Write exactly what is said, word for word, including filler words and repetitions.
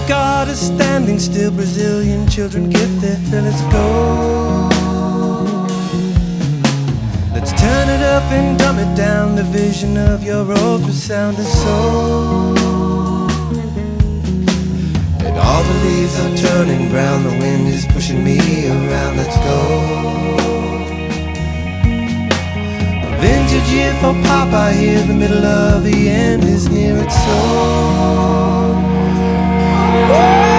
God is standing still, Brazilian children get their fill. Let's go. Let's turn it up and dumb it down. The vision of your ultrasound is so. And all the leaves are turning brown, the wind is pushing me around. Let's go. A vintage year for pop, I hear the middle of the end is near. It's so.